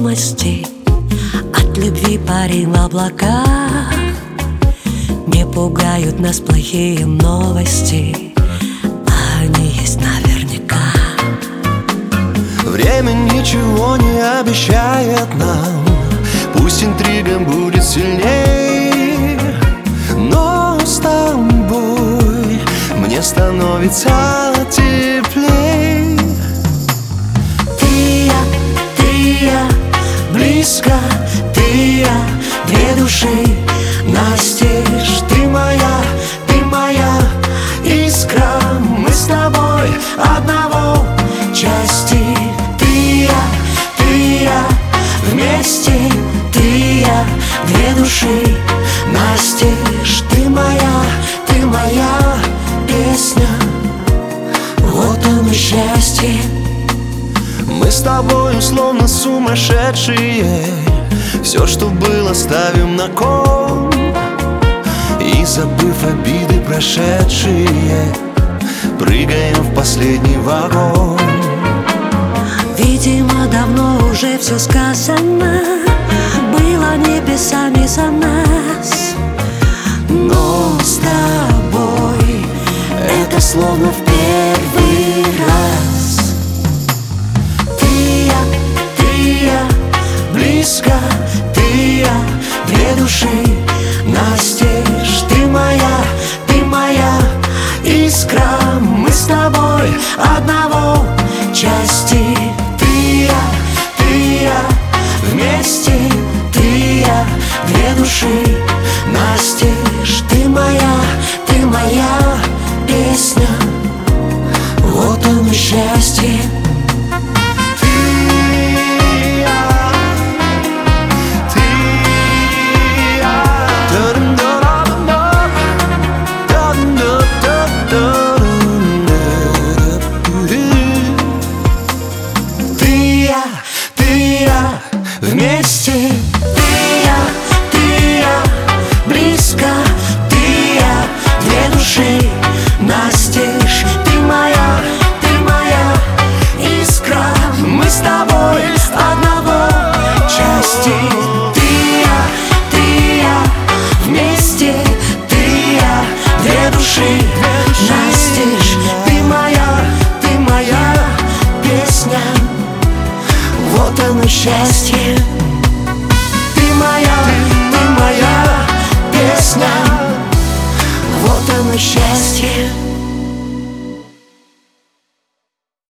невесомости, от любви парим в облаках. Не пугают нас плохие новости, они есть наверняка. Время ничего не обещает нам, пусть интрига будет сильней, но с тобой мне становится теплей. Ты я, близко, ты я, две души настежь. Ты моя искра, мы с тобой одного части. Ты я, вместе, ты я, две души настежь. Ты моя песня, вот оно счастье. Мы с тобой словно сумасшедшие, все, что было, ставим на кон. И, забыв обиды прошедшие, прыгаем в последний вагон. Видимо, давно уже все сказано, было небесами за нас. Но с тобой это словно в первый раз. Ты я, близко, ты я, две души настежь. Ты моя искра, мы с тобой одного части. Ты я, вместе, ты я, две души настежь. Ты моя песня, вот оно счастье. Вместе, ты я, близко, ты я, две души настежь. Ты моя искра, мы с тобой одного части. Ты я, вместе, ты я, две души настежь. Ты моя песня, вот оно счастье. Ты моя песня, вот оно счастье.